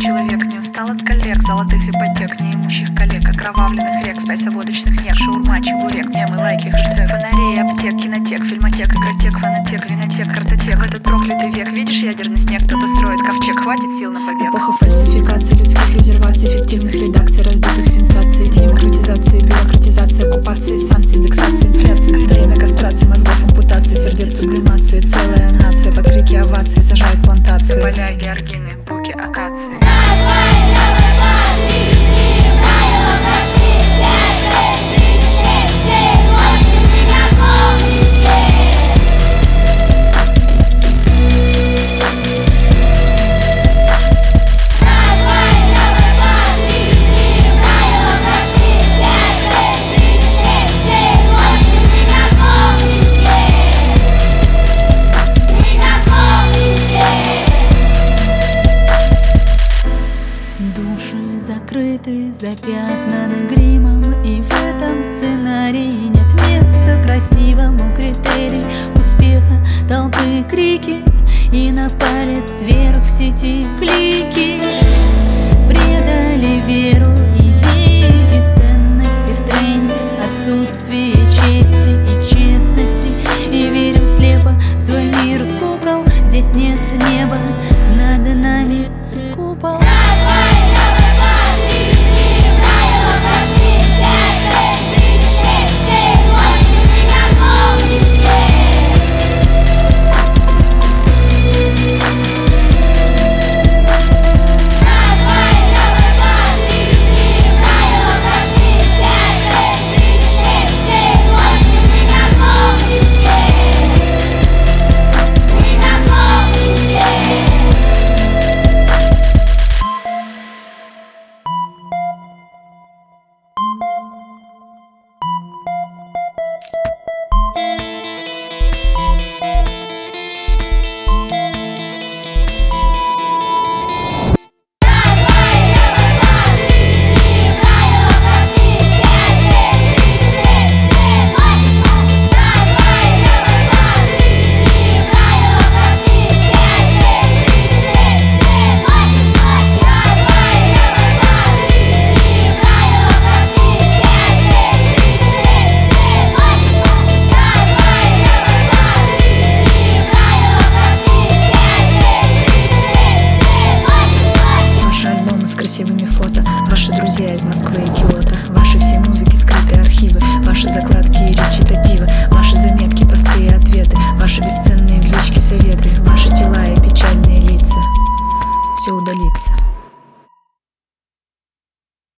человек не устал от коллег, золотых ипотек, неимущих коллег, окровавленных рек, спайсоводочных нет, шаурма, чебурек, мемы, лайки, хэштег, фонарей, аптек, кинотек, фильмотек, игротек, фонотек, винотек, картотек. В этот проклятый век, видишь ядерный снег, кто-то строит ковчег, хватит сил на побег. Эпоха фальсификаций, людских резерваций, фиктивных редакций, раздутых сенсаций, демократизации, бюрократизации, оккупации, санкций, индексации, инфляции. Время кастрации, мозгов ампутации, сердец сублимации. Целая нация под крики овации сажает плантации. Поля, георгины, буки, акации. Закрыты, запятнаны гримом, и в этом сценарии нет места красивому критерий успеха. Толпы крики и на палец вверх в сети клики. Предали веру, идеи и ценности в тренде, отсутствие чести и честности. И верим слепо в свой мир кукол. Здесь нет неба, над нами купол. Красивыми фото, ваши друзья из Москвы и Киото, ваши все музыки, скрытые архивы, ваши закладки и речи